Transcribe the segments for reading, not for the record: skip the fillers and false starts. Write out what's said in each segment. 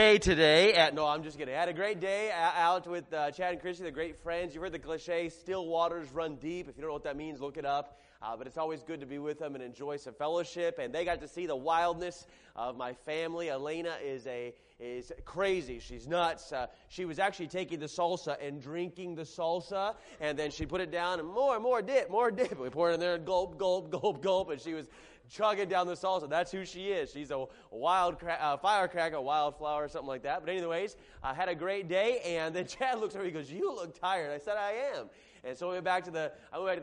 Day today no, I'm just kidding. I had a great day out with Chad and Christy, they're great friends. You heard the cliche, still waters run deep. If you don't know what that means, look it up. But it's always good to be with them and enjoy some fellowship. And they got to see the wildness of my family. Elena is crazy. She's nuts. She was actually taking the salsa and drinking the salsa, and then she put it down and more dip. We poured it in there and gulp, and she was chugging down the salsa. That's who she is. She's a wild firecracker, wildflower, something like that. But anyways, I had a great day, and then Chad looks at me and goes, "You look tired." I said, "I am." And so I went back to the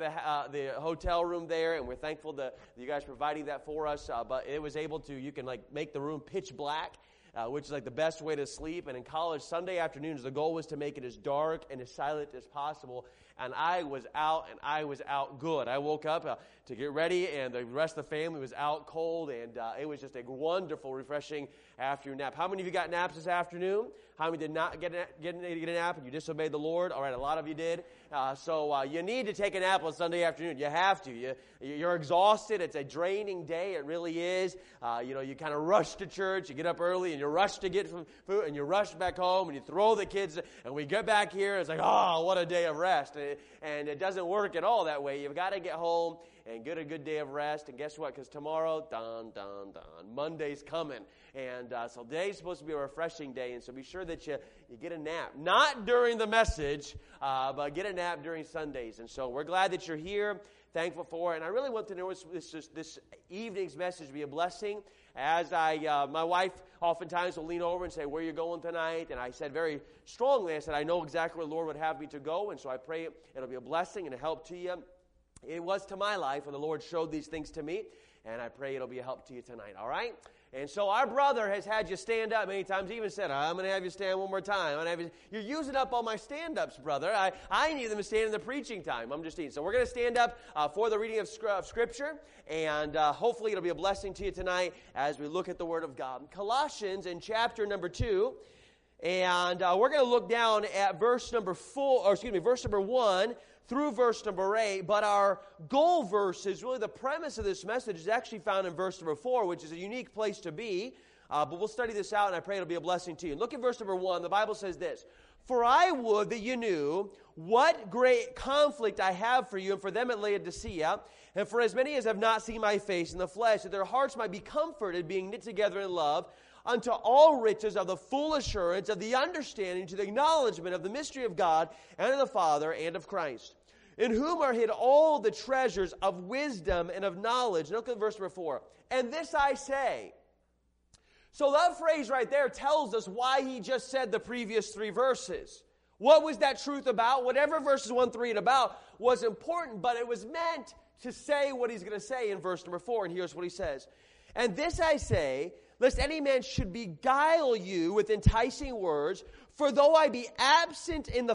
hotel room there, and we're thankful that you guys providing that for us. But it was able to, you can make the room pitch black, which is the best way to sleep. And in college, Sunday afternoons, the goal was to make it as dark and as silent as possible. And I was out good. I woke up to get ready, and the rest of the family was out cold, and it was just a wonderful, refreshing afternoon nap. How many of you got naps this afternoon? How many did not get a nap and you disobeyed the Lord? All right, a lot of you did. So you need to take a nap on Sunday afternoon. You have to. You're exhausted. It's a draining day. It really is. You kind of rush to church. You get up early, and you rush to get some food, and you rush back home, and you throw the kids, and we get back here. It's like, oh, what a day of rest. And it doesn't work at all that way. You've got to get home and get a good day of rest. And guess what? Because tomorrow, Monday's coming. And so today's supposed to be a refreshing day. And so be sure that you get a nap. Not during the message, but get a nap during Sundays. And so we're glad that you're here. Thankful for it. And I really want to know this evening's message to be a blessing. As my wife oftentimes will lean over and say, "Where are you going tonight?" And I said very strongly, I said, "I know exactly where the Lord would have me to go." And so I pray it'll be a blessing and a help to you. It was to my life when the Lord showed these things to me. And I pray it'll be a help to you tonight. All right? And so our brother has had you stand up many times. He even said, "I'm going to have you stand one more time. You're using up all my stand-ups, brother. I need them to stand in the preaching time." I'm just teasing. So we're going to stand up for the reading of Scripture. And hopefully it'll be a blessing to you tonight as we look at the Word of God. Colossians in chapter number 2. And we're going to look down at verse number 1 through verse number 8, but our goal verse is really the premise of this message is actually found in verse number 4, which is a unique place to be, but we'll study this out, and I pray it'll be a blessing to you. Look at verse number 1. The Bible says this: "For I would that you knew what great conflict I have for you and for them at Laodicea, and for as many as have not seen my face in the flesh, that their hearts might be comforted, being knit together in love, unto all riches of the full assurance of the understanding to the acknowledgement of the mystery of God and of the Father and of Christ, in whom are hid all the treasures of wisdom and of knowledge." Look at verse number 4. "And this I say." So that phrase right there tells us why he just said the previous 3 verses. What was that truth about? Whatever verses 1 through 8 about was important, but it was meant to say what he's going to say in verse number 4. And here's what he says: "And this I say, lest any man should beguile you with enticing words. For though I be absent in the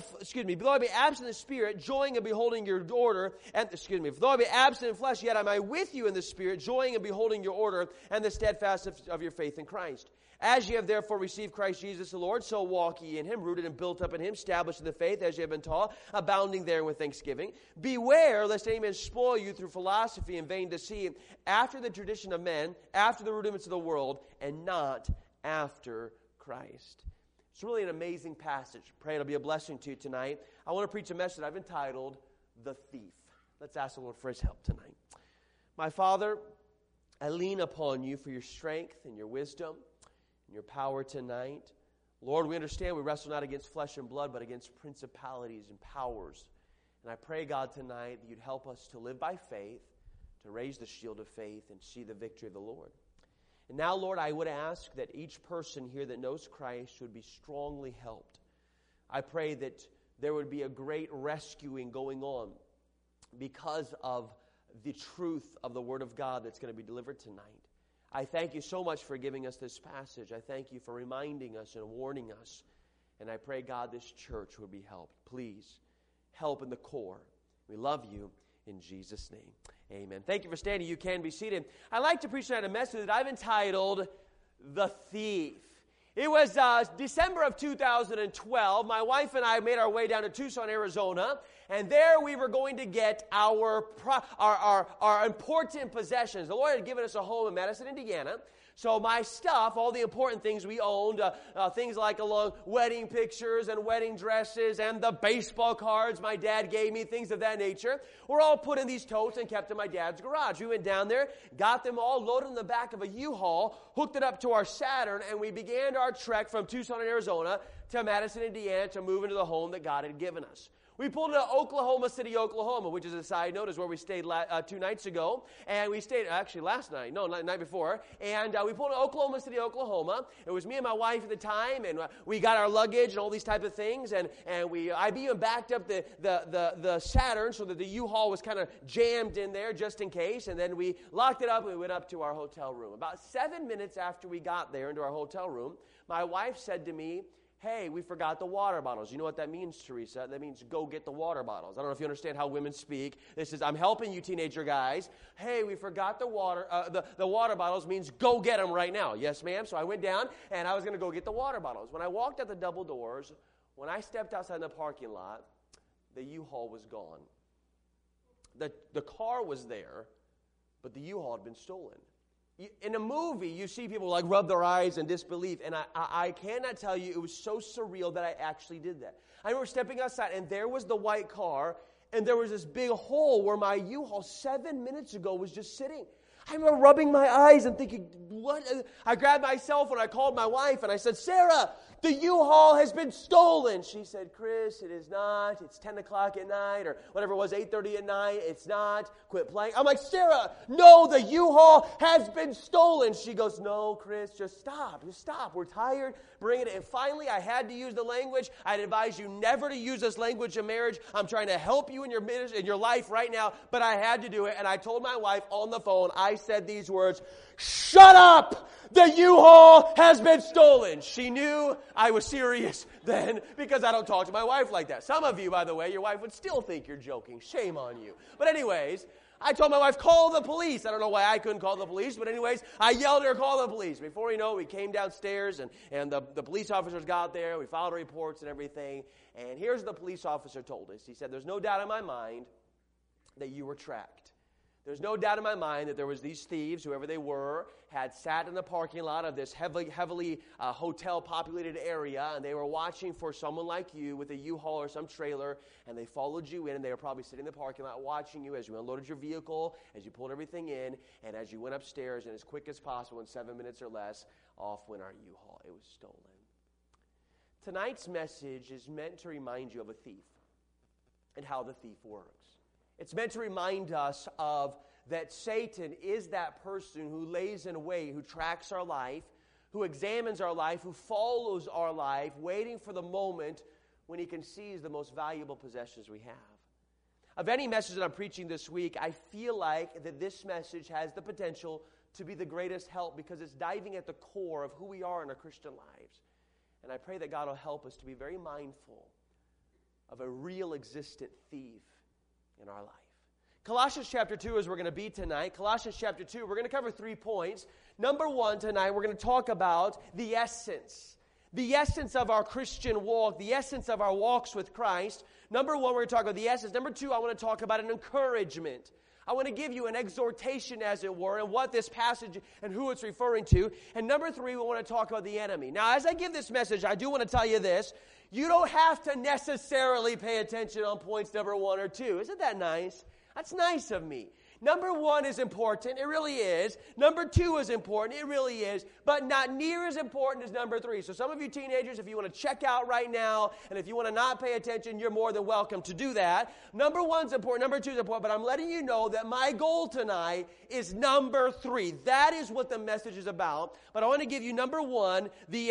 spirit, joying and beholding your order, though I be absent in flesh, yet am I with you in the spirit, joying and beholding your order, and the steadfastness of your faith in Christ. As ye have therefore received Christ Jesus the Lord, so walk ye in him, rooted and built up in him, established in the faith, as ye have been taught, abounding therein with thanksgiving. Beware lest any man spoil you through philosophy and vain deceit, after the tradition of men, after the rudiments of the world, and not after Christ." It's really an amazing passage. Pray it'll be a blessing to you tonight. I want to preach a message I've entitled, "The Thief." Let's ask the Lord for his help tonight. My Father, I lean upon you for your strength and your wisdom and your power tonight. Lord, we understand we wrestle not against flesh and blood, but against principalities and powers. And I pray, God, tonight that you'd help us to live by faith, to raise the shield of faith and see the victory of the Lord. And now, Lord, I would ask that each person here that knows Christ would be strongly helped. I pray that there would be a great rescuing going on because of the truth of the Word of God that's going to be delivered tonight. I thank you so much for giving us this passage. I thank you for reminding us and warning us. And I pray, God, this church would be helped. Please, help in the core. We love you. In Jesus' name, amen. Thank you for standing. You can be seated. I'd like to preach tonight a message that I've entitled, "The Thief." It was December of 2012. My wife and I made our way down to Tucson, Arizona, and there we were going to get our important possessions. The Lord had given us a home in Madison, Indiana, So my stuff, all the important things we owned, things like along wedding pictures and wedding dresses and the baseball cards my dad gave me, things of that nature, were all put in these totes and kept in my dad's garage. We went down there, got them all loaded in the back of a U-Haul, hooked it up to our Saturn, and we began our trek from Tucson, Arizona to Madison, Indiana to move into the home that God had given us. We pulled into Oklahoma City, Oklahoma, which is a side note, is where we stayed 2 nights ago. And we stayed, actually last night, no, night before. And we pulled into Oklahoma City, Oklahoma. It was me and my wife at the time, and we got our luggage and all these type of things. And I even backed up the Saturn so that the U-Haul was kind of jammed in there just in case. And then we locked it up and we went up to our hotel room. About 7 minutes after we got there into our hotel room, my wife said to me, "Hey, we forgot the water bottles." You know what that means, Teresa? That means go get the water bottles. I don't know if you understand how women speak. This is, I'm helping you teenager guys. Hey, we forgot the water. The water bottles means go get them right now. Yes, ma'am. So I went down and I was going to go get the water bottles. When I walked out the double doors, when I stepped outside in the parking lot, the U-Haul was gone. The car was there, but the U-Haul had been stolen. In a movie, you see people like rub their eyes in disbelief, and I cannot tell you, it was so surreal that I actually did that. I remember stepping outside, and there was the white car, and there was this big hole where my U-Haul 7 minutes ago was just sitting. I remember rubbing my eyes and thinking, what? I grabbed my cell phone, I called my wife, and I said, "Sarah, the U-Haul has been stolen." She said, "Chris, it is not. It's 10 o'clock at night," or whatever it was, 8:30 at night. "It's not. Quit playing." I'm like, "Sarah, no, the U-Haul has been stolen." She goes, "No, Chris, just stop. Just stop. We're tired. Bring it in." And finally, I had to use the language. I'd advise you never to use this language in marriage. I'm trying to help you in your life right now, but I had to do it. And I told my wife on the phone, I said these words, "Shut up! The U-Haul has been stolen." She knew I was serious then because I don't talk to my wife like that. Some of you, by the way, your wife would still think you're joking. Shame on you. But anyways, I told my wife, "Call the police." I don't know why I couldn't call the police, but anyways, I yelled at her, "Call the police." Before you know it, we came downstairs, and the police officers got there. We filed reports and everything. And here's what the police officer told us. He said, "There's no doubt in my mind that you were tracked. There's no doubt in my mind that there was these thieves, whoever they were, had sat in the parking lot of this heavily hotel-populated area, and they were watching for someone like you with a U-Haul or some trailer, and they followed you in, and they were probably sitting in the parking lot watching you as you unloaded your vehicle, as you pulled everything in, and as you went upstairs, and as quick as possible, in 7 minutes or less, off went our U-Haul. It was stolen." Tonight's message is meant to remind you of a thief and how the thief works. It's meant to remind us of that Satan is that person who lays in wait, who tracks our life, who examines our life, who follows our life, waiting for the moment when he can seize the most valuable possessions we have. Of any message that I'm preaching this week, I feel like that this message has the potential to be the greatest help because it's diving at the core of who we are in our Christian lives. And I pray that God will help us to be very mindful of a real existent thief in our life. Colossians chapter 2 is where we're going to be tonight. Colossians chapter 2, we're going to cover 3 points. Number 1 tonight, we're going to talk about the essence of our Christian walk, the essence of our walks with Christ. Number 1, we're going to talk about the essence. Number 2, I want to talk about an encouragement. I want to give you an exhortation, as it were, and what this passage and who it's referring to. And number 3, we want to talk about the enemy. Now, as I give this message, I do want to tell you this. You don't have to necessarily pay attention on points number 1 or 2. Isn't that nice? That's nice of me. Number 1 is important. It really is. Number 2 is important. It really is. But not near as important as number 3. So some of you teenagers, if you want to check out right now, and if you want to not pay attention, you're more than welcome to do that. Number 1's important. Number 2's important. But I'm letting you know that my goal tonight is number 3. That is what the message is about. But I want to give you number 1, the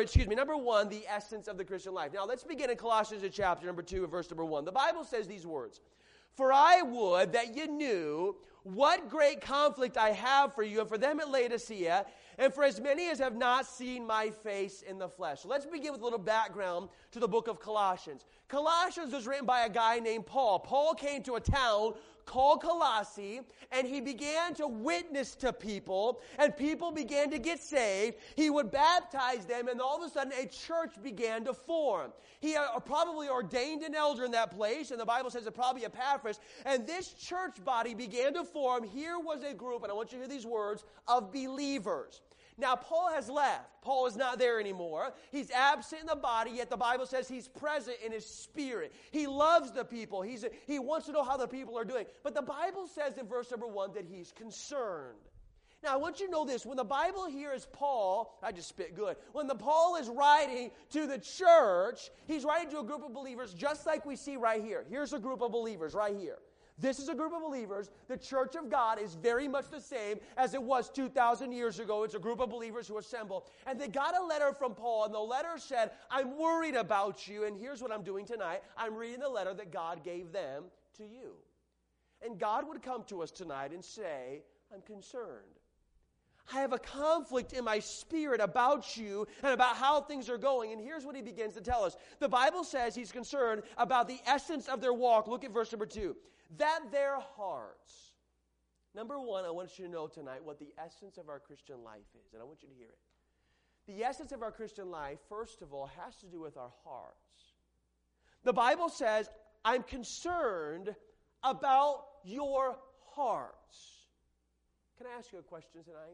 essence of the Christian life. Now let's begin in Colossians chapter number 2 and verse number 1. The Bible says these words. "For I would that you knew what great conflict I have for you and for them at Laodicea, and for as many as have not seen my face in the flesh." So let's begin with a little background to the book of Colossians. Colossians was written by a guy named Paul. Paul came to a town called Colossae, and he began to witness to people, and people began to get saved. He would baptize them, and all of a sudden a church began to form. He probably ordained an elder in that place, and the Bible says it probably Epaphras, and this church body began to form. Here was a group, and I want you to hear these words, of believers. Now, Paul has left. Paul is not there anymore. He's absent in the body, yet the Bible says he's present in his spirit. He loves the people. He wants to know how the people are doing. But the Bible says in verse number 1 that he's concerned. Now, I want you to know this. When the Bible here is Paul, I just spit good. When Paul is writing to the church, he's writing to a group of believers just like we see right here. Here's a group of believers right here. This is a group of believers. The church of God is very much the same as it was 2,000 years ago. It's a group of believers who assemble. And they got a letter from Paul, and the letter said, I'm worried about you, and here's what I'm doing tonight. I'm reading the letter that God gave them to you. And God would come to us tonight and say, I'm concerned. I have a conflict in my spirit about you and about how things are going. And here's what he begins to tell us. The Bible says he's concerned about the essence of their walk. Look at verse number 2. That their hearts. Number 1, I want you to know tonight what the essence of our Christian life is. And I want you to hear it. The essence of our Christian life, first of all, has to do with our hearts. The Bible says, I'm concerned about your hearts. Can I ask you a question tonight?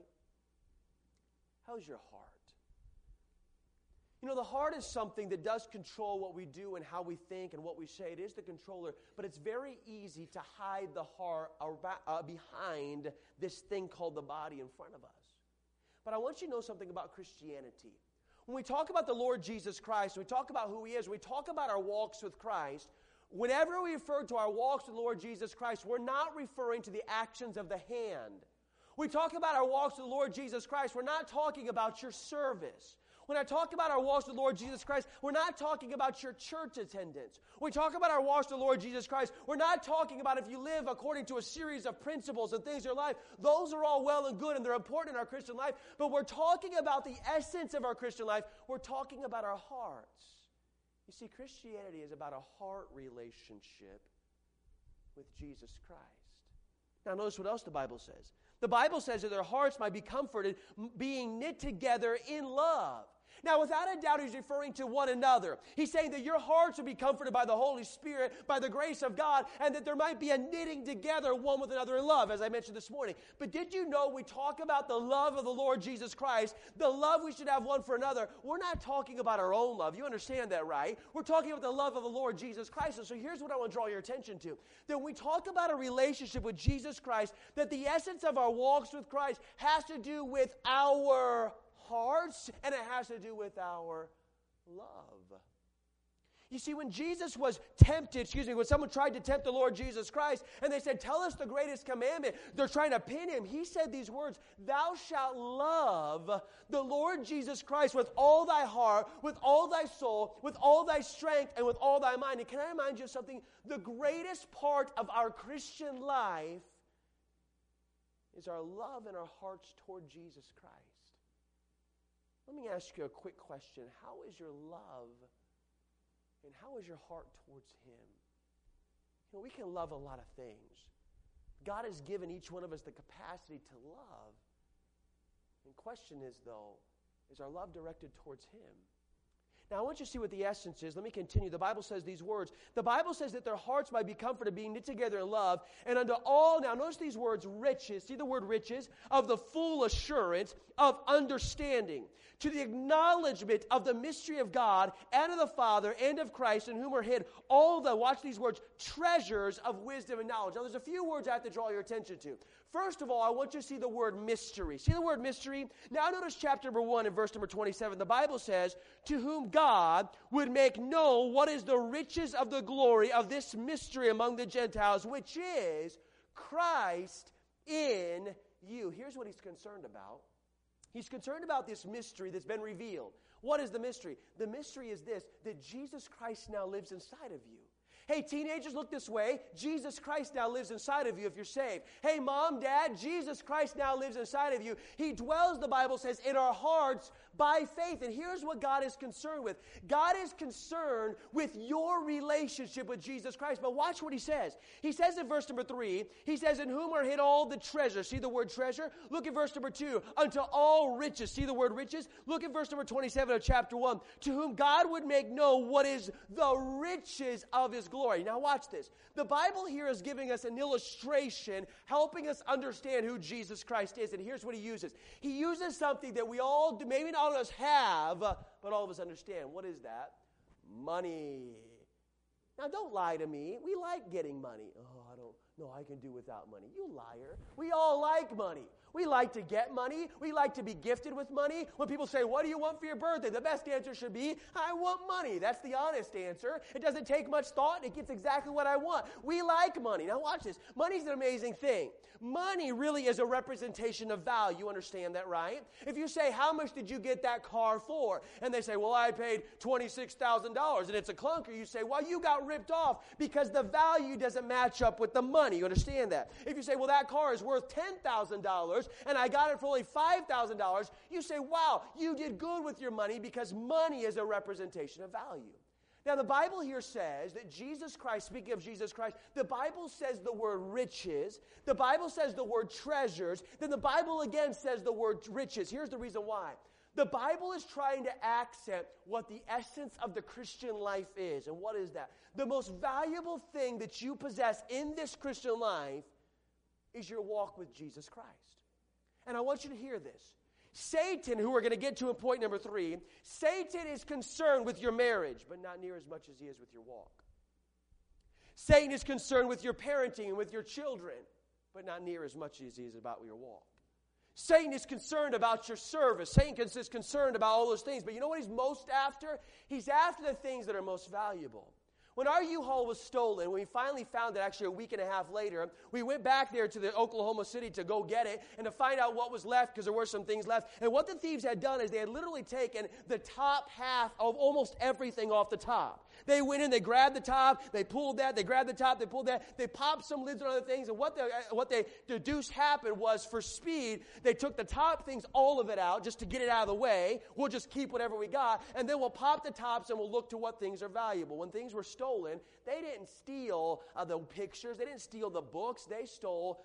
How's your heart? You know, the heart is something that does control what we do and how we think and what we say. It is the controller, but it's very easy to hide the heart behind this thing called the body in front of us. But I want you to know something about Christianity. When we talk about the Lord Jesus Christ, we talk about who He is, we talk about our walks with Christ, whenever we refer to our walks with the Lord Jesus Christ, we're not referring to the actions of the hand. We talk about our walks with the Lord Jesus Christ, we're not talking about your service. When I talk about our walks with the Lord Jesus Christ, we're not talking about your church attendance. When we talk about our walks with the Lord Jesus Christ, we're not talking about if you live according to a series of principles and things in your life. Those are all well and good and they're important in our Christian life. But we're talking about the essence of our Christian life. We're talking about our hearts. You see, Christianity is about a heart relationship with Jesus Christ. Now notice what else the Bible says. The Bible says that their hearts might be comforted, being knit together in love. Now, without a doubt, he's referring to one another. He's saying that your hearts will be comforted by the Holy Spirit, by the grace of God, and that there might be a knitting together one with another in love, as I mentioned this morning. But did you know we talk about the love of the Lord Jesus Christ, the love we should have one for another? We're not talking about our own love. You understand that, right? We're talking about the love of the Lord Jesus Christ. And so here's what I want to draw your attention to. That when we talk about a relationship with Jesus Christ, that the essence of our walks with Christ has to do with our hearts, and it has to do with our love. You see, when Jesus was tempted, when someone tried to tempt the Lord Jesus Christ, and they said, tell us the greatest commandment, they're trying to pin him. He said these words, thou shalt love the Lord Jesus Christ with all thy heart, with all thy soul, with all thy strength, and with all thy mind. And can I remind you of something? The greatest part of our Christian life is our love and our hearts toward Jesus Christ. Let me ask you a quick question. How is your love and how is your heart towards Him? You know, we can love a lot of things. God has given each one of us the capacity to love. The question is, though, is our love directed towards Him? Now, I want you to see what the essence is. Let me continue. The Bible says these words. The Bible says that their hearts might be comforted, being knit together in love, and unto all, now notice these words, riches. See the word riches? Of the full assurance of understanding, to the acknowledgement of the mystery of God and of the Father and of Christ, in whom are hid all the, watch these words, treasures of wisdom and knowledge. Now, there's a few words I have to draw your attention to. First of all, I want you to see the word mystery. See the word mystery? Now notice chapter number 1 and verse number 27. The Bible says, to whom God would make known what is the riches of the glory of this mystery among the Gentiles, which is Christ in you. Here's what he's concerned about. He's concerned about this mystery that's been revealed. What is the mystery? The mystery is this, that Jesus Christ now lives inside of you. Hey, teenagers, look this way. Jesus Christ now lives inside of you if you're saved. Hey, mom, dad, Jesus Christ now lives inside of you. He dwells, the Bible says, in our hearts by faith. And here's what God is concerned with. God is concerned with your relationship with Jesus Christ. But watch what he says. He says in verse number 3, he says, in whom are hid all the treasure. See the word treasure? Look at verse number 2. Unto all riches. See the word riches? Look at verse number 27 of chapter 1. To whom God would make known what is the riches of his glory. Now watch this. The Bible here is giving us an illustration, helping us understand who Jesus Christ is. And here's what he uses. He uses something that we all do, maybe not all of us have, but all of us understand. What is that? Money. Now don't lie to me. We like getting money. No, I can do without money. You liar. We all like money. We like to get money. We like to be gifted with money. When people say, what do you want for your birthday? The best answer should be, I want money. That's the honest answer. It doesn't take much thought. It gets exactly what I want. We like money. Now watch this. Money's an amazing thing. Money really is a representation of value. You understand that, right? If you say, how much did you get that car for? And they say, well, I paid $26,000 and it's a clunker. You say, well, you got ripped off because the value doesn't match up with the money. You understand that? If you say, well, that car is worth $10,000 and I got it for only $5,000, you say, wow, you did good with your money because money is a representation of value. Now, the Bible here says that Jesus Christ, speaking of Jesus Christ, the Bible says the word riches. The Bible says the word treasures. Then the Bible again says the word riches. Here's the reason why. The Bible is trying to accent what the essence of the Christian life is. And what is that? The most valuable thing that you possess in this Christian life is your walk with Jesus Christ. And I want you to hear this. Satan, who we're going to get to in point number 3, Satan is concerned with your marriage, but not near as much as he is with your walk. Satan is concerned with your parenting and with your children, but not near as much as he is about your walk. Satan is concerned about your service. Satan is concerned about all those things, but you know what he's most after? He's after the things that are most valuable. When our U-Haul was stolen, when we finally found it actually a week and a half later, we went back there to the Oklahoma City to go get it and to find out what was left because there were some things left. And what the thieves had done is they had literally taken the top half of almost everything off the top. They went in, they grabbed the top, they pulled that, they grabbed the top, they pulled that, they popped some lids on other things, and what they deduced happened was for speed, they took the top things, all of it out, just to get it out of the way. We'll just keep whatever we got, and then we'll pop the tops and we'll look to what things are valuable. When things were stolen, they didn't steal the pictures, they didn't steal the books, they stole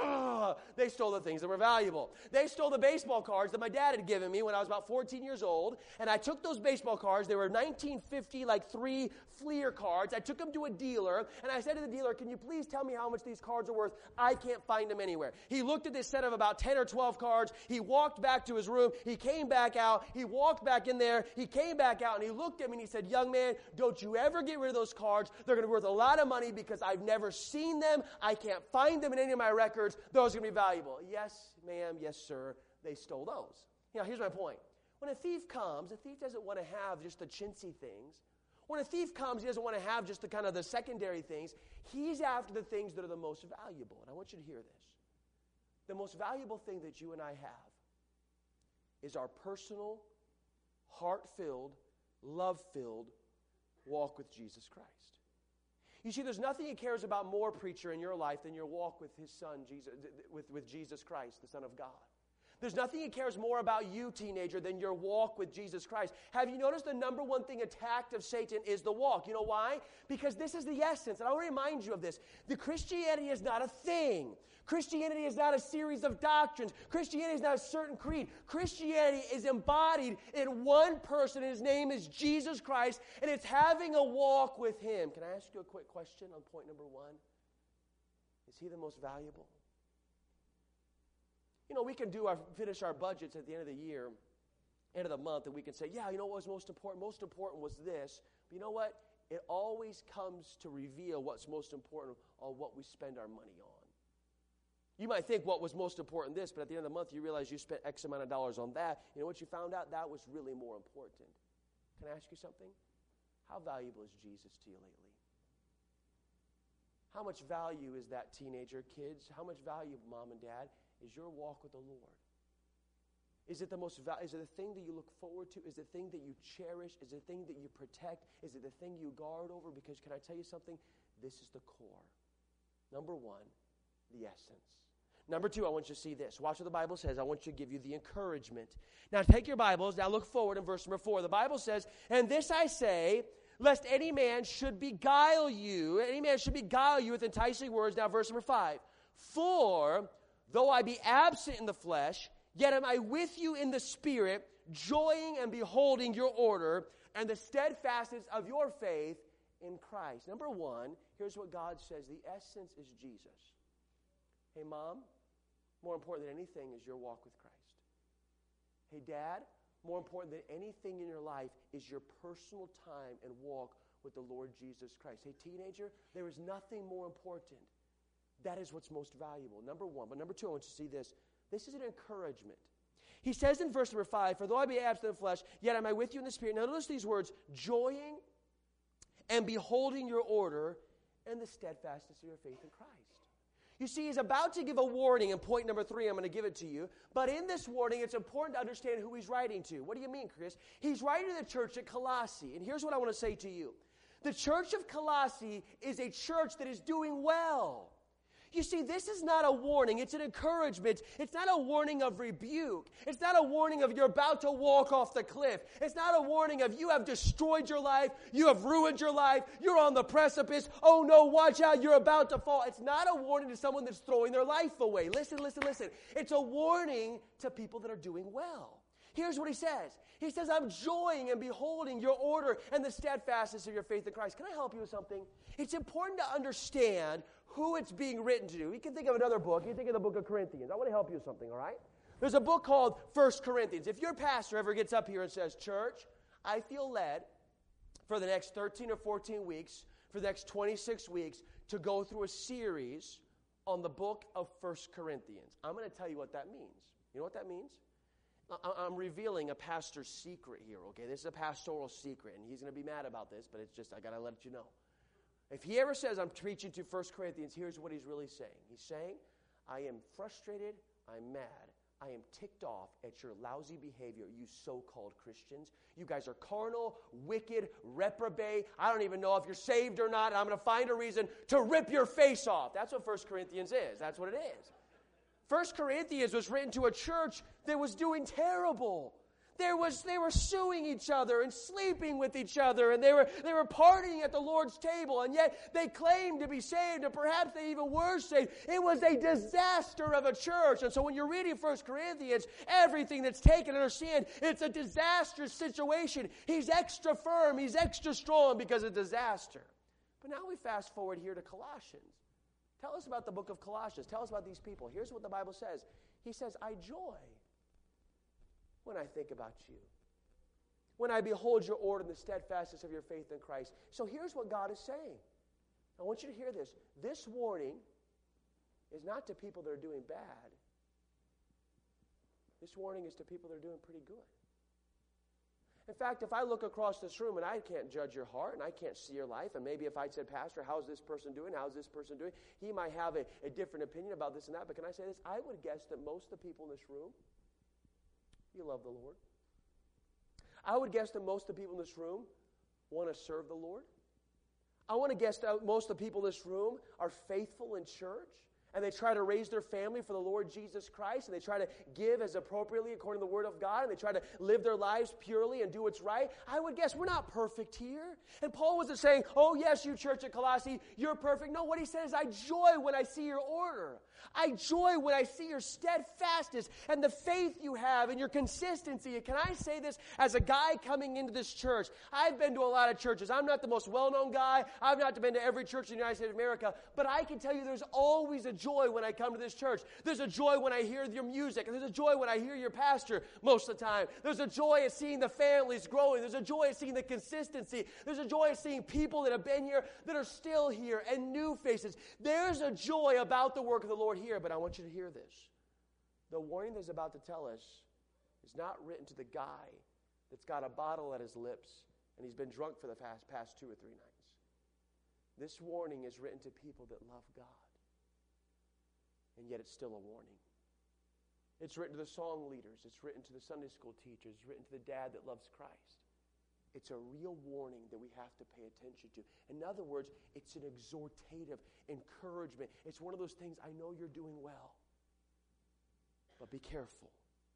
the things that were valuable. They stole the baseball cards that my dad had given me when I was about 14 years old, and I took those baseball cards. They were 1950, like 3 Fleer cards. I took them to a dealer, and I said to the dealer, can you please tell me how much these cards are worth? I can't find them anywhere. He looked at this set of about 10 or 12 cards. He walked back to his room. He came back out. He walked back in there. He came back out, and he looked at me, and he said, young man, don't you ever get rid of those cards. They're going to be worth a lot of money because I've never seen them. I can't find them in any of my records. Those are going to be valuable. Yes, ma'am. Yes, sir. They stole those. Now, here's my point. When a thief comes, a thief doesn't want to have just the chintzy things. When a thief comes, he doesn't want to have just the kind of the secondary things. He's after the things that are the most valuable. And I want you to hear this. The most valuable thing that you and I have is our personal, heart-filled, love-filled walk with Jesus Christ. You see, there's nothing he cares about more, preacher, in your life than your walk with his son, Jesus, with Jesus Christ, the Son of God. There's nothing he cares more about you, teenager, than your walk with Jesus Christ. Have you noticed the number one thing attacked of Satan is the walk? You know why? Because this is the essence, and I'll remind you of this. The Christianity is not a thing. Christianity is not a series of doctrines. Christianity is not a certain creed. Christianity is embodied in one person, and his name is Jesus Christ, and it's having a walk with him. Can I ask you a quick question on point number 1? Is he the most valuable? You know, we can finish our budgets at the end of the year, end of the month, and we can say, yeah, you know what was most important? Most important was this. But you know what? It always comes to reveal what's most important on what we spend our money on. You might think what was most important this, but at the end of the month you realize you spent X amount of dollars on that. You know what you found out? That was really more important. Can I ask you something? How valuable is Jesus to you lately? How much value is that, teenager, kids? How much value, mom and dad, is your walk with the Lord? Is it the is it the thing that you look forward to? Is it the thing that you cherish? Is it the thing that you protect? Is it the thing you guard over? Because can I tell you something? This is the core. Number 1, the essence. Number two, I want you to see this. Watch what the Bible says. I want you to give you the encouragement. Now take your Bibles. Now look forward in verse number 4. The Bible says, and this I say, lest any man should beguile you with enticing words. Now verse number 5. For though I be absent in the flesh, yet am I with you in the spirit, joying and beholding your order and the steadfastness of your faith in Christ. Number one, here's what God says. The essence is Jesus. Hey, Mom, more important than anything is your walk with Christ. Hey, Dad, more important than anything in your life is your personal time and walk with the Lord Jesus Christ. Hey, teenager, there is nothing more important. That is what's most valuable, number one. But number two, I want you to see this. This is an encouragement. He says in verse number 5, for though I be absent in the flesh, yet am I with you in the spirit. Now notice these words, joying and beholding your order and the steadfastness of your faith in Christ. You see, he's about to give a warning, and point number 3, I'm going to give it to you. But in this warning, it's important to understand who he's writing to. What do you mean, Chris? He's writing to the church at Colossae. And here's what I want to say to you. The church of Colossae is a church that is doing well. You see, this is not a warning. It's an encouragement. It's not a warning of rebuke. It's not a warning of you're about to walk off the cliff. It's not a warning of you have destroyed your life. You have ruined your life. You're on the precipice. Oh no, watch out. You're about to fall. It's not a warning to someone that's throwing their life away. Listen. It's a warning to people that are doing well. Here's what he says. He says, I'm joying and beholding your order and the steadfastness of your faith in Christ. Can I help you with something? It's important to understand who it's being written to. You can think of another book. You can think of the book of Corinthians. I want to help you with something, all right? There's a book called 1 Corinthians. If your pastor ever gets up here and says, church, I feel led for the next 13 or 14 weeks, for the next 26 weeks, to go through a series on the book of 1 Corinthians. I'm going to tell you what that means. You know what that means? I'm revealing a pastor's secret here, okay? This is a pastoral secret, and he's going to be mad about this, but it's just, I got to let you know. If he ever says, I'm preaching to 1 Corinthians, here's what he's really saying. He's saying, I am frustrated, I'm mad, I am ticked off at your lousy behavior, you so-called Christians. You guys are carnal, wicked, reprobate. I don't even know if you're saved or not, and I'm going to find a reason to rip your face off. That's what 1 Corinthians is. That's what it is. 1 Corinthians was written to a church that was doing terrible. They were suing each other and sleeping with each other, and they were partying at the Lord's table, and yet they claimed to be saved, and perhaps they even were saved. It was a disaster of a church. And so when you're reading 1 Corinthians, everything that's taken, understand, it's a disastrous situation. He's extra firm, he's extra strong because of disaster. But now we fast forward here to Colossians. Tell us about the book of Colossians. Tell us about these people. Here's what the Bible says. He says, I joy when I think about you, when I behold your order and the steadfastness of your faith in Christ. So here's what God is saying. I want you to hear this. This warning is not to people that are doing bad. This warning is to people that are doing pretty good. In fact, if I look across this room and I can't judge your heart and I can't see your life, and maybe if I said, Pastor, how's this person doing? How's this person doing? He might have a different opinion about this and that, but can I say this? I would guess that most of the people in this room, you love the Lord. I would guess that most of the people in this room want to serve the Lord. I want to guess that most of the people in this room are faithful in church, and they try to raise their family for the Lord Jesus Christ, and they try to give as appropriately according to the Word of God, and they try to live their lives purely and do what's right. I would guess we're not perfect here. And Paul wasn't saying, oh yes, you church at Colossae, you're perfect. No, what he said is, I joy when I see your order. I joy when I see your steadfastness and the faith you have and your consistency. And can I say this as a guy coming into this church? I've been to a lot of churches. I'm not the most well-known guy. I've not been to every church in the United States of America. But I can tell you there's always a joy when I come to this church. There's a joy when I hear your music. And there's a joy when I hear your pastor most of the time. There's a joy at seeing the families growing. There's a joy at seeing the consistency. There's a joy at seeing people that have been here that are still here and new faces. There's a joy about the work of the Lord here, but I want you to hear this. The warning that's about to tell us is not written to the guy that's got a bottle at his lips and he's been drunk for the past 2 or 3 nights. This warning is written to people that love God, and yet it's still a warning. It's written to the song leaders. It's written to the Sunday school teachers. It's written to the dad that loves Christ. It's a real warning that we have to pay attention to. In other words, it's an exhortative encouragement. It's one of those things, I know you're doing well. But be careful.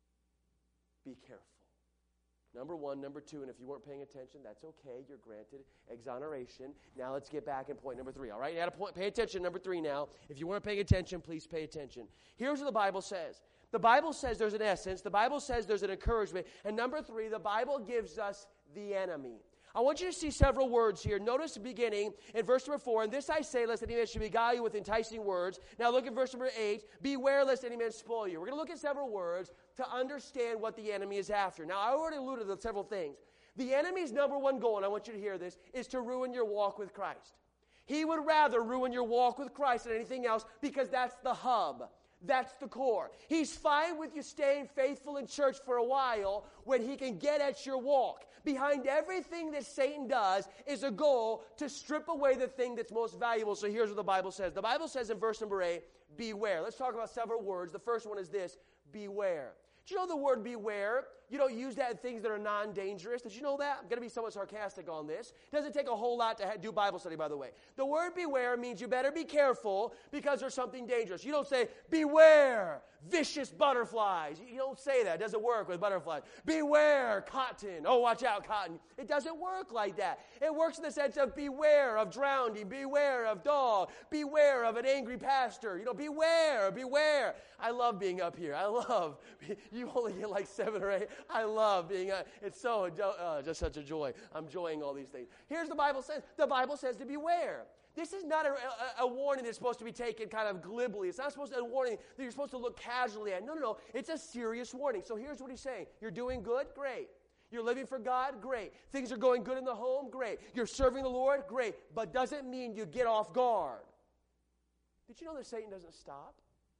Be careful. Number one. Number two, and if you weren't paying attention, that's okay. You're granted exoneration. Now let's get back in point number 3, all right? You got to pay attention, number 3 now. If you weren't paying attention, please pay attention. Here's what the Bible says. The Bible says there's an essence. The Bible says there's an encouragement. And number 3, the Bible gives us the enemy. I want you to see several words here. Notice the beginning in verse number 4. And this I say, lest any man should beguile you with enticing words. Now look at verse number 8. Beware lest any man spoil you. We're going to look at several words to understand what the enemy is after. Now I already alluded to several things. The enemy's number one goal, and I want you to hear this, is to ruin your walk with Christ. He would rather ruin your walk with Christ than anything else because that's the hub. That's the core. He's fine with you staying faithful in church for a while when he can get at your walk. Behind everything that Satan does is a goal to strip away the thing that's most valuable. So here's what the Bible says. The Bible says in verse number 8, beware. Let's talk about several words. The first one is this, beware. Do you know the word beware? You don't use that in things that are non-dangerous. Did you know that? I'm going to be somewhat sarcastic on this. It doesn't take a whole lot to do Bible study, by the way. The word beware means you better be careful because there's something dangerous. You don't say, beware, vicious butterflies. You don't say that. It doesn't work with butterflies. Beware, cotton. Oh, watch out, cotton. It doesn't work like that. It works in the sense of beware of drowning, beware of dog, beware of an angry pastor. You know, beware, beware. I love being up here. You only get like 7 or 8. I love being, it's so, just such a joy. I'm enjoying all these things. Here's the Bible says. The Bible says to beware. This is not a warning that's supposed to be taken kind of glibly. It's not supposed to be a warning that you're supposed to look casually at. No. It's a serious warning. So here's what he's saying. You're doing good? Great. You're living for God? Great. Things are going good in the home? Great. You're serving the Lord? Great. But doesn't mean you get off guard. Did you know that Satan doesn't stop?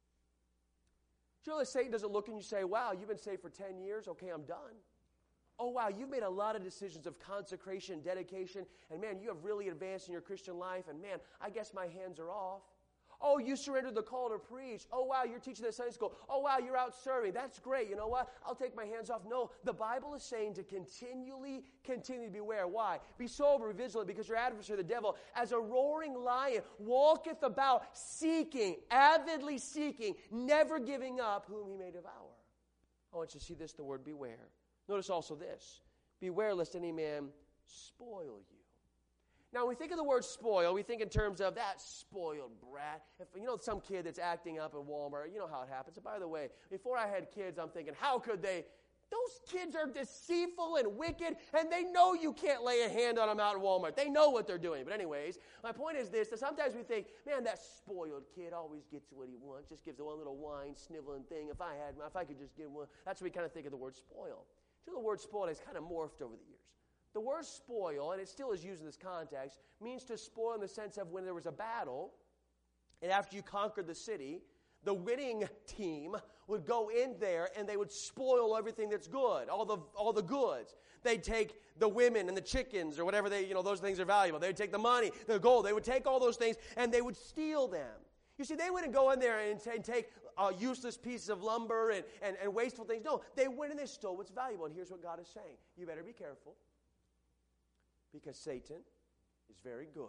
Did you know that Satan doesn't look and you say, wow, you've been saved for 10 years? Okay, I'm done. Oh, wow, you've made a lot of decisions of consecration, dedication, and man, you have really advanced in your Christian life, and man, I guess my hands are off. Oh, you surrendered the call to preach. Oh, wow, you're teaching at Sunday school. Oh, wow, you're out serving. That's great. You know what? I'll take my hands off. No, the Bible is saying to continually beware. Why? Be sober, be vigilant, because your adversary, the devil, as a roaring lion, walketh about seeking, avidly seeking, never giving up whom he may devour. I want you to see this, the word beware. Notice also this. Beware lest any man spoil you. Now, when we think of the word spoil, we think in terms of that spoiled brat. If, you know, some kid that's acting up in Walmart, you know how it happens. And by the way, before I had kids, I'm thinking, how could they? Those kids are deceitful and wicked, and they know you can't lay a hand on them out in Walmart. They know what they're doing. But anyways, my point is this, that sometimes we think, man, that spoiled kid always gets what he wants, just gives the one little whine, sniveling thing. If I could just give one. That's what we kind of think of the word spoil. So the word spoil has kind of morphed over the years. The word spoil, and it still is used in this context, means to spoil in the sense of when there was a battle, and after you conquered the city, the winning team would go in there and they would spoil everything that's good, all the goods. They'd take the women and the chickens or whatever those things are valuable. They would take the money, the gold. They would take all those things and they would steal them. You see, they wouldn't go in there and take useless pieces of lumber and wasteful things. No, they went and they stole what's valuable. And here's what God is saying. You better be careful. Because Satan is very good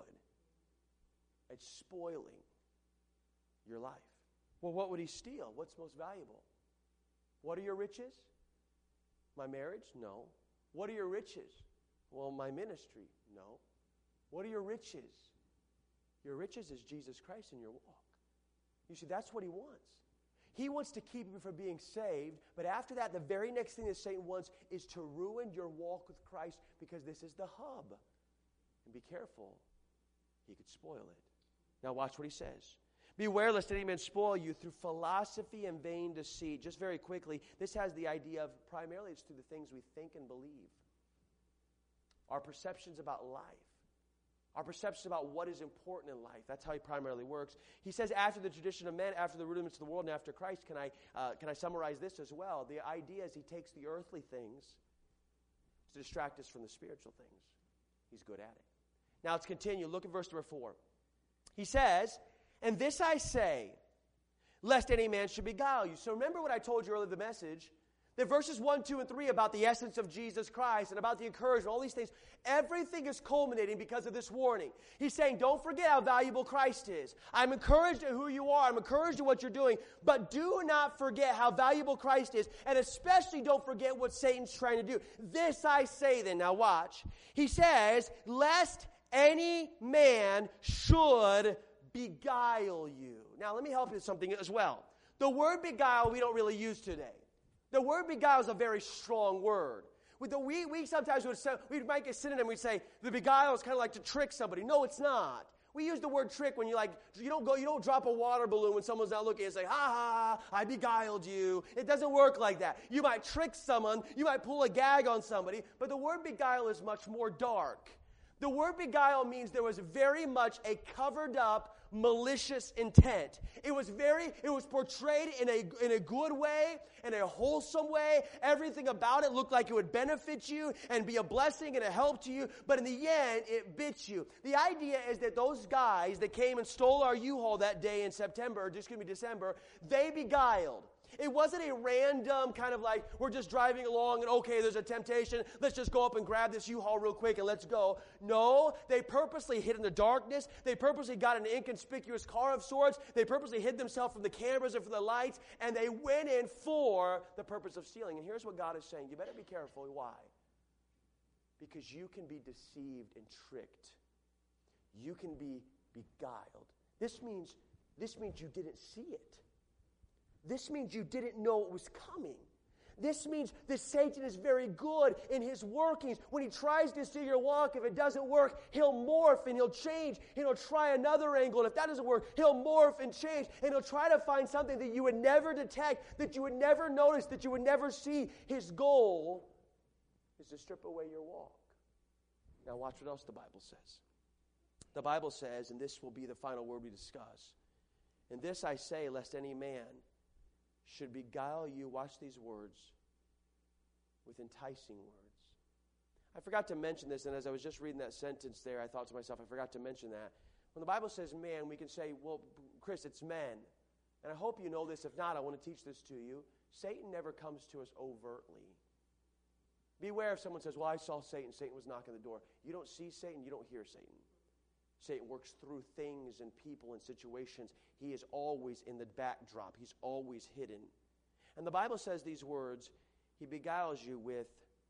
at spoiling your life. Well, what would he steal? What's most valuable? What are your riches? My marriage? No. What are your riches? Well, my ministry? No. What are your riches? Your riches is Jesus Christ in your walk. You see, that's what he wants. He wants to keep you from being saved, but after that, the very next thing that Satan wants is to ruin your walk with Christ because this is the hub. And be careful, he could spoil it. Now watch what he says. Beware lest any man spoil you through philosophy and vain deceit. Just very quickly, this has the idea of primarily it's through the things we think and believe. Our perceptions about life. Our perception about what is important in life. That's how he primarily works. He says, after the tradition of men, after the rudiments of the world, and after Christ, can I summarize this as well? The idea is he takes the earthly things to distract us from the spiritual things. He's good at it. Now let's continue. Look at verse number 4. He says, and this I say, lest any man should beguile you. So remember what I told you earlier in the message. The verses 1, 2, and 3 about the essence of Jesus Christ and about the encouragement, all these things, everything is culminating because of this warning. He's saying, don't forget how valuable Christ is. I'm encouraged at who you are. I'm encouraged at what you're doing. But do not forget how valuable Christ is. And especially don't forget what Satan's trying to do. This I say then. Now watch. He says, lest any man should beguile you. Now let me help you with something as well. The word beguile we don't really use today. The word beguile is a very strong word. We sometimes we make a synonym. We say the beguile is kind of like to trick somebody. No, it's not. We use the word trick when you don't drop a water balloon when someone's not looking and say, ha ha, I beguiled you. It doesn't work like that. You might trick someone. You might pull a gag on somebody. But the word beguile is much more dark. The word beguile means there was very much a covered up, malicious intent. It was portrayed in a good way, in a wholesome way. Everything about it looked like it would benefit you and be a blessing and a help to you, but in the end, it bit you. The idea is that those guys that came and stole our U-Haul that day in September, December, they beguiled. It wasn't a random kind of like, we're just driving along and okay, there's a temptation, let's just go up and grab this U-Haul real quick and let's go. No, they purposely hid in the darkness. They purposely got an inconspicuous car of sorts. They purposely hid themselves from the cameras and from the lights, and they went in for the purpose of stealing. And here's what God is saying. You better be careful. Why? Because you can be deceived and tricked. You can be beguiled. This means you didn't see it. This means you didn't know it was coming. This means that Satan is very good in his workings. When he tries to steal your walk, if it doesn't work, he'll morph and he'll change. And he'll try another angle. And if that doesn't work, he'll morph and change. And he'll try to find something that you would never detect, that you would never notice, that you would never see. His goal is to strip away your walk. Now watch what else the Bible says. The Bible says, and this will be the final word we discuss, and this I say, lest any man should beguile you, watch these words, with enticing words. I forgot to mention this, and as I was just reading that sentence there, I thought to myself, I forgot to mention that. When the Bible says man, we can say, well, Chris, it's men. And I hope you know this. If not, I want to teach this to you. Satan never comes to us overtly. Beware if someone says, well, I saw Satan. Satan was knocking the door. You don't see Satan, you don't hear Satan. Satan works through things and people and situations. He is always in the backdrop. He's always hidden. And the Bible says these words, he beguiles you with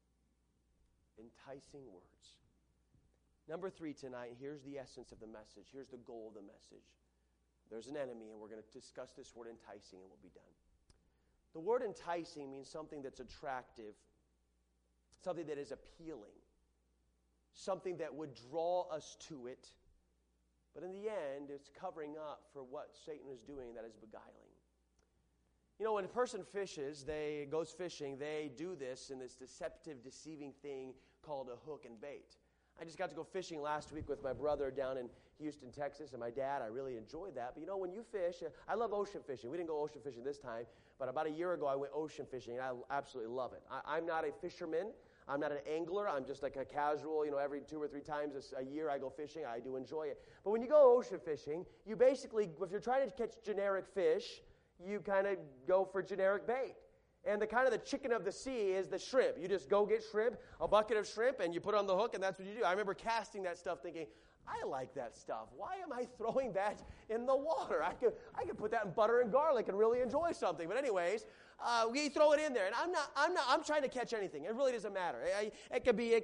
enticing words. Number 3 tonight, here's the essence of the message. Here's the goal of the message. There's an enemy, and we're going to discuss this word enticing, and we'll be done. The word enticing means something that's attractive, something that is appealing, something that would draw us to it. But in the end, it's covering up for what Satan is doing, that is beguiling. You know, when a person goes fishing, they do this in this deceptive, deceiving thing called a hook and bait. I just got to go fishing last week with my brother down in Houston, Texas, and my dad. I really enjoyed that. But you know, when you fish, I love ocean fishing. We didn't go ocean fishing this time, but about a year ago I went ocean fishing, and I absolutely love it. I'm not a fisherman. I'm not an angler. I'm just like a casual, every 2 or 3 times a year I go fishing. I do enjoy it. But when you go ocean fishing, you basically, if you're trying to catch generic fish, you kind of go for generic bait. And the chicken of the sea is the shrimp. You just go get shrimp, a bucket of shrimp, and you put on the hook, and that's what you do. I remember casting that stuff thinking, I like that stuff. Why am I throwing that in the water? I could put that in butter and garlic and really enjoy something. But anyways, we throw it in there, and I'm trying to catch anything. It really doesn't matter. It could be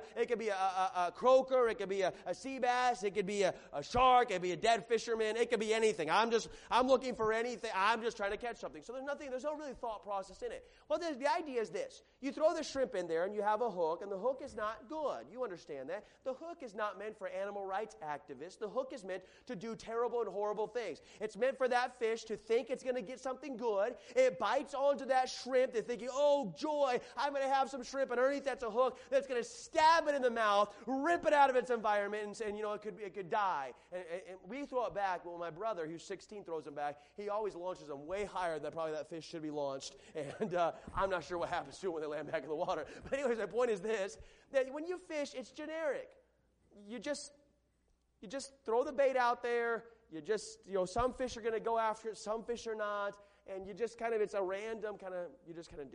a croaker. It could be a sea bass. It could be a shark. It could be a dead fisherman. It could be anything. I'm looking for anything. I'm just trying to catch something. So there's no really thought process in it. Well, the idea is this. You throw the shrimp in there, and you have a hook, and the hook is not good. You understand that. The hook is not meant for animal rights activists. The hook is meant to do terrible and horrible things. It's meant for that fish to think it's going to get something good. It bites onto that shrimp. They're thinking, oh, joy, I'm going to have some shrimp, and underneath that's a hook that's going to stab it in the mouth, rip it out of its environment, and it could die. And we throw it back. Well, my brother, who's 16, throws them back. He always launches them way higher than probably that fish should be launched, and I'm not sure what happens to them when they land back in the water. But anyways, my point is this, that when you fish, it's generic. You just throw the bait out there. Some fish are going to go after it, some fish are not, and it's a random you just kind of do it.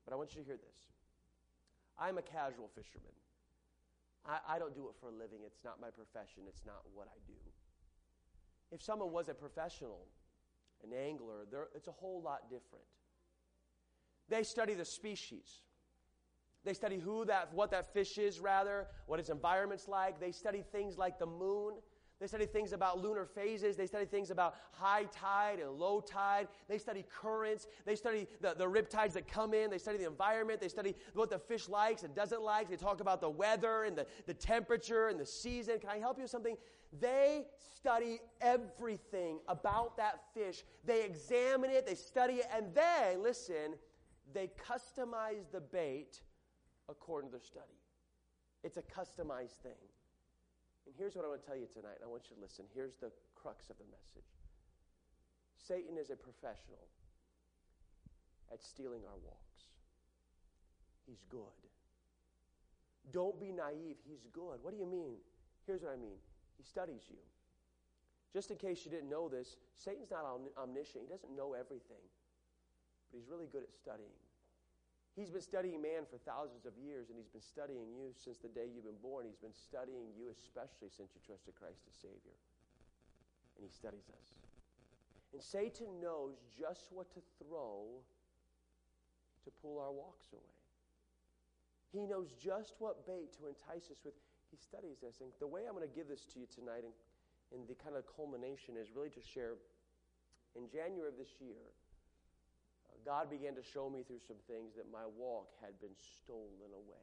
But I want you to hear this. I'm a casual fisherman. I don't do it for a living. It's not my profession. It's not what I do. If someone was a professional, an angler, it's a whole lot different. They study the species. They study what that fish is, rather, what its environment's like. They study things like the moon. They study things about lunar phases. They study things about high tide and low tide. They study currents. They study the riptides that come in. They study the environment. They study what the fish likes and doesn't like. They talk about the weather and the temperature and the season. Can I help you with something? They study everything about that fish. They examine it. They study it. And they customize the bait according to their study. It's a customized thing. And here's what I want to tell you tonight, and I want you to listen. Here's the crux of the message. Satan is a professional at stealing our walks. He's good. Don't be naive. He's good. What do you mean? Here's what I mean. He studies you. Just in case you didn't know this, Satan's not omniscient. He doesn't know everything. But he's really good at studying. He's been studying man for thousands of years, and he's been studying you since the day you've been born. He's been studying you especially since you trusted Christ as Savior. And he studies us. And Satan knows just what to throw to pull our walks away. He knows just what bait to entice us with. He studies us. And the way I'm going to give this to you tonight, and the kind of culmination, is really to share, in January of this year, God began to show me through some things that my walk had been stolen away.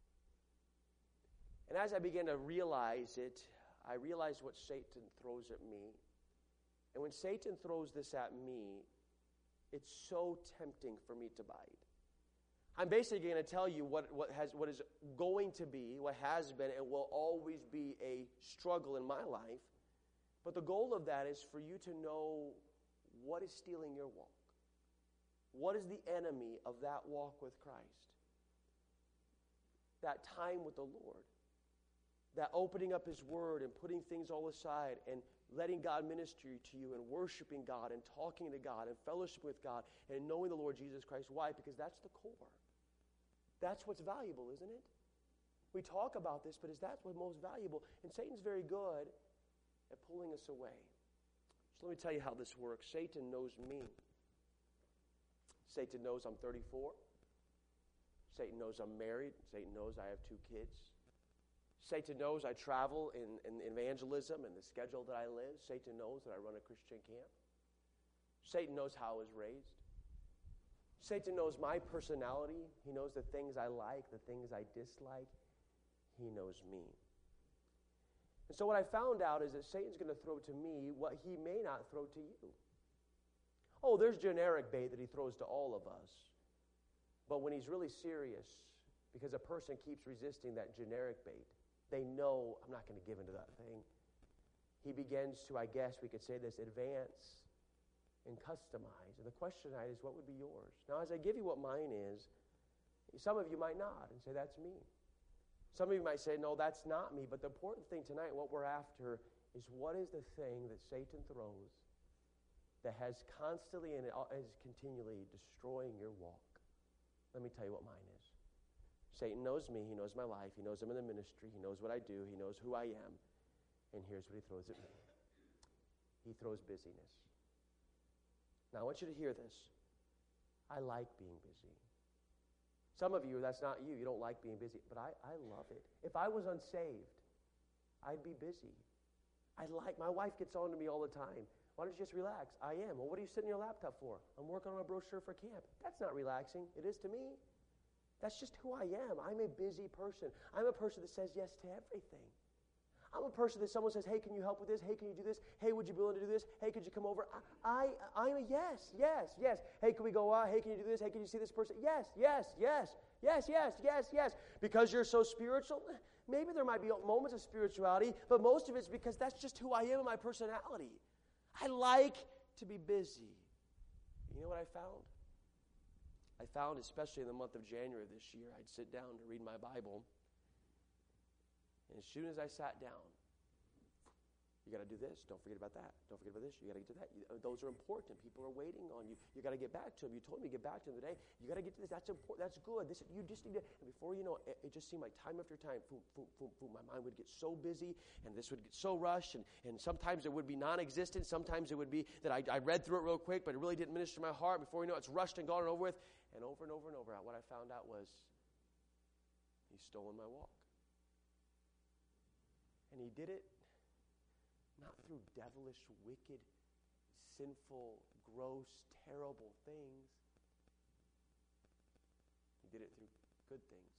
And as I began to realize it, I realized what Satan throws at me. And when Satan throws this at me, it's so tempting for me to bite. I'm basically going to tell you what is going to be, what has been, and will always be a struggle in my life. But the goal of that is for you to know what is stealing your walk. What is the enemy of that walk with Christ? That time with the Lord. That opening up His Word and putting things all aside and letting God minister to you and worshiping God and talking to God and fellowship with God and knowing the Lord Jesus Christ. Why? Because that's the core. That's what's valuable, isn't it? We talk about this, but is that what's most valuable? And Satan's very good at pulling us away. So let me tell you how this works. Satan knows me. Satan knows I'm 34. Satan knows I'm married. Satan knows I have 2 kids. Satan knows I travel in evangelism and the schedule that I live. Satan knows that I run a Christian camp. Satan knows how I was raised. Satan knows my personality. He knows the things I like, the things I dislike. He knows me. And so what I found out is that Satan's going to throw to me what he may not throw to you. Oh, there's generic bait that he throws to all of us. But when he's really serious, because a person keeps resisting that generic bait, they know, I'm not going to give into that thing. He begins to, I guess we could say this, advance and customize. And the question tonight is, what would be yours? Now, as I give you what mine is, some of you might nod and say, that's me. Some of you might say, no, that's not me. But the important thing tonight, what we're after, is what is the thing that Satan throws that has constantly and is continually destroying your walk? Let me tell you what mine is. Satan knows me. He knows my life. He knows I'm in the ministry. He knows what I do. He knows who I am. And here's what he throws at me. He throws busyness. Now, I want you to hear this. I like being busy. Some of you, that's not you. You don't like being busy. But I love it. If I was unsaved, I'd be busy. My wife gets on to me all the time. Why don't you just relax? I am. Well, what are you sitting on your laptop for? I'm working on a brochure for camp. That's not relaxing. It is to me. That's just who I am. I'm a busy person. I'm a person that says yes to everything. I'm a person that someone says, hey, can you help with this? Hey, can you do this? Hey, would you be willing to do this? Hey, could you come over? I'm a yes. Hey, can we go out? Hey, can you do this? Hey, can you see this person? Yes. Because you're so spiritual? Maybe there might be moments of spirituality, but most of it's because that's just who I am and my personality. I like to be busy. You know what I found? I found, especially in the month of January this year, I'd sit down to read my Bible. And as soon as I sat down, You got to do this. Don't forget about that. Don't forget about this. You got to get to that. Those are important. People are waiting on you. You got to get back to them. You told me to get back to them today. You got to get to this. That's important. That's good. This, you just need to. And before you know it, it just seemed like time after time, boom, boom, boom, boom. My mind would get so busy, and this would get so rushed, and sometimes it would be non-existent. Sometimes it would be that I read through it real quick, but it really didn't minister to my heart. Before you know it, it's rushed and gone and over with. And over and over and over. What I found out was he's stolen my walk. And he did it not through devilish, wicked, sinful, gross, terrible things. He did it through good things.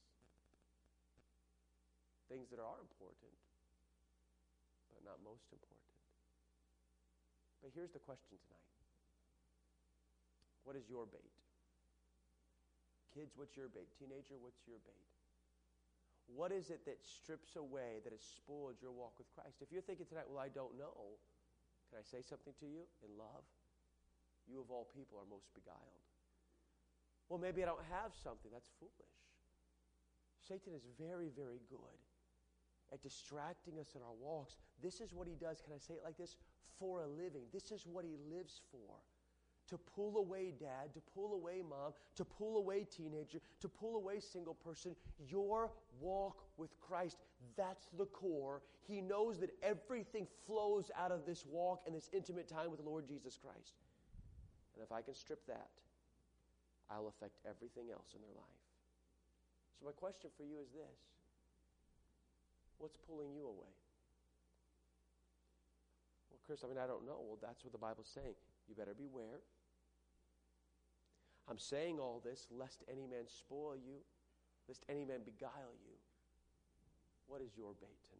Things that are important, but not most important. But here's the question tonight. What is your bait? Kids, what's your bait? Teenager, what's your bait? What is it that strips away, that has spoiled your walk with Christ? If you're thinking tonight, well, I don't know, can I say something to you in love? You of all people are most beguiled. Well, maybe I don't have something. That's foolish. Satan is very, very good at distracting us in our walks. This is what he does, can I say it like this? For a living. This is what he lives for. To pull away dad, to pull away mom, to pull away teenager, to pull away single person, your walk with Christ. That's the core. He knows that everything flows out of this walk and this intimate time with the Lord Jesus Christ. And if I can strip that, I'll affect everything else in their life. So my question for you is this. What's pulling you away? Well, Chris, I don't know. Well, that's what the Bible's saying. You better beware. I'm saying all this lest any man spoil you, lest any man beguile you. What is your bait tonight?